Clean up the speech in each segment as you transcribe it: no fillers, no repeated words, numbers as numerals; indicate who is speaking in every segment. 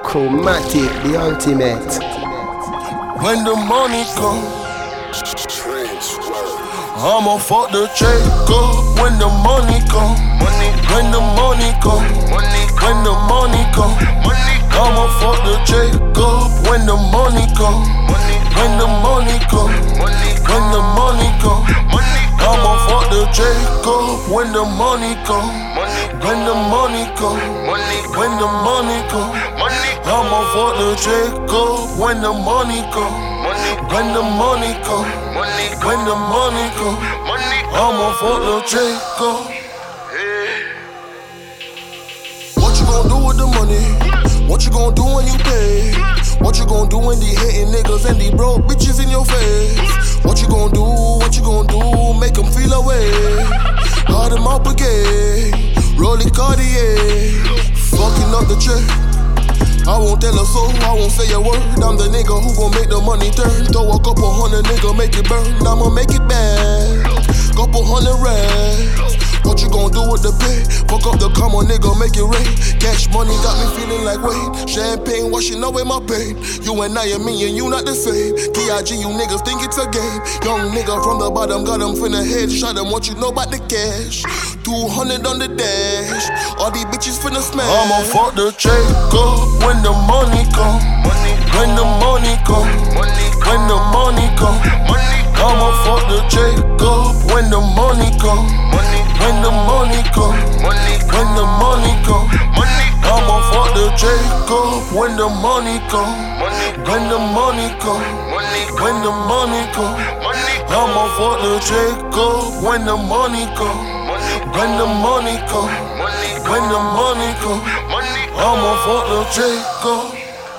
Speaker 1: Chromatic, the ultimate.
Speaker 2: When the money come, I'ma fuck the check up. When the money come, when the money come, when the money come, I'ma fuck the check up. When the money come, when the money come, when the money come, I'ma fuck the check up. When the money come, when the money come, when the money come, I'ma fuck the check up. When the money come, when the money come, when the money come, I'ma fuck the check up. What you gon' do with the money? What you gon' do when you pay? What you gon' do when the hating niggas and the broke bitches in your face? What you gon' do? What you gon' do? Make them feel away. Hard them up again. Rolling Cartier. Fucking up the check. I won't tell a soul, I won't say a word. I'm the nigga who gon' make the money turn. Throw a couple hundred, nigga, make it burn. I'ma make it bad. Couple hundred racks. What you gon' do with the pay? Fuck up the comma, nigga, make it rain. Cash money got me feeling like Wayne. Champagne washing away my pain. You and I and me and you not the same. K.I.G. you niggas think it's a game. Young nigga from the bottom, got him finna head. Shot him, what you know about the cash? 200 on the dash. All these bitches finna smash. I'ma fuck the check up when the money come. When the money come. When the money come. I'ma fuck the check up when the money come. When the money come. When the money come. I'ma fuck the check up when the money come. When the money come. When the money come. I'ma fuck the check up when the money come. When the money come. When the money come. I'ma fuck the check up.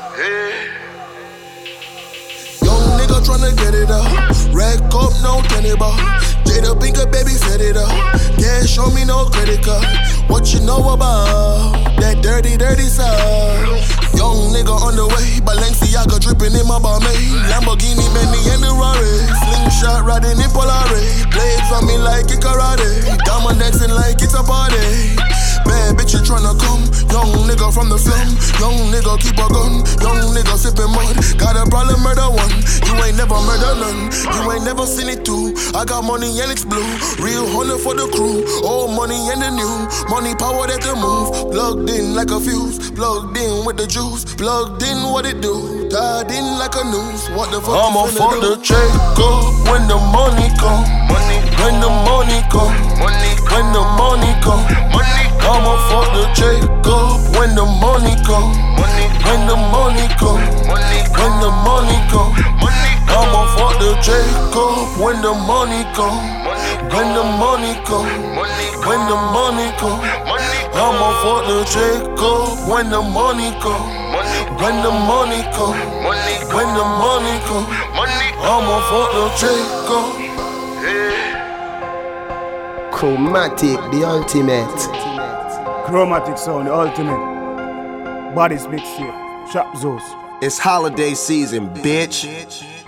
Speaker 2: Young nigga tryna get it up. Rack up, no tenny bar. Jada Pinkett, baby, set it up. Cash, show me no credit card. What you know about that dirty, dirty side? Young nigga on the way, Balenciaga dripping in my Balmain. Lamborghini, Bentley, and the Rari. Slingshot riding in Polaroid. Blades on me like it karate. Diamond dancing like it's a party. Bad bitch, you tryna come. Young nigga from the slum. Young nigga keep a gun. Young nigga sipping mud. Got a problem, murder one. You ain't never murder none. You ain't never seen it too. I got money and it's blue. Real honor for the crew. Old money and the new. Money power that can move. Plugged in like a fuse. Plugged in with the juice. Plugged in what it do. Tied in like a noose. What the fuck I'ma fuck the check up when the money come. When the money come. When the money come. I'ma fuck the check up when the money come. When the money come. When the money come. I'ma fuck the check up when the money come. When the money come. When the money come. I'ma fuck the check up when the money come. When the money come. When the money come. I'ma fuck the check up.
Speaker 1: Chromatic, the ultimate.
Speaker 3: Chromatic sound, the ultimate. Bodies mixed here. Sharp Zoes.
Speaker 4: It's holiday season, bitch.